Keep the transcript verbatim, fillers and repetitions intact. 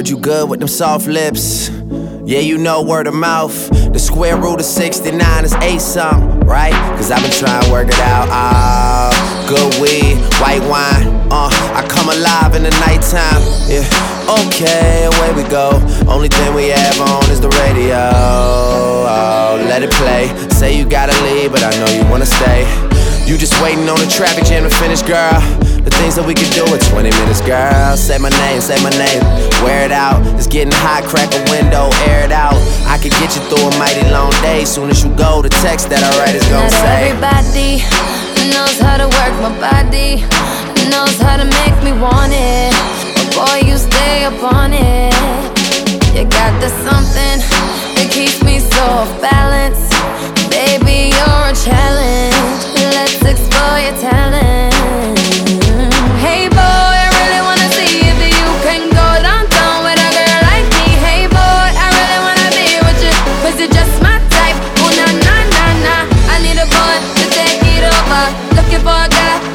heard you good with them soft lips. Yeah, you know word of mouth. The square root of sixty-nine is eight something, right? Cause I've been trying to work it out. Ah, good weed, white wine. Uh, I come alive in the nighttime. Yeah, okay, away we go. Only thing we have on is the radio. Oh, let it play. Say you gotta leave, but I know you wanna stay. You just waiting on the traffic jam to finish, girl. The things that we can do in twenty minutes, girl. Say my name, say my name, wear it out. It's getting hot, crack a window, air it out. I could get you through a mighty long day. Soon as you go, the text that I write is gon' Not say everybody knows how to work my body, knows how to make me want it. But boy, you stay up on it. You got the something that keeps me so off balance. Baby, you're a challenge. Let's explore your talent. Hey boy, I really wanna see if you can go downtown with a girl like me. Hey boy, I really wanna be with you, cause you're just my type. Oh na na na na, I need a boy to take it over. Looking for a guy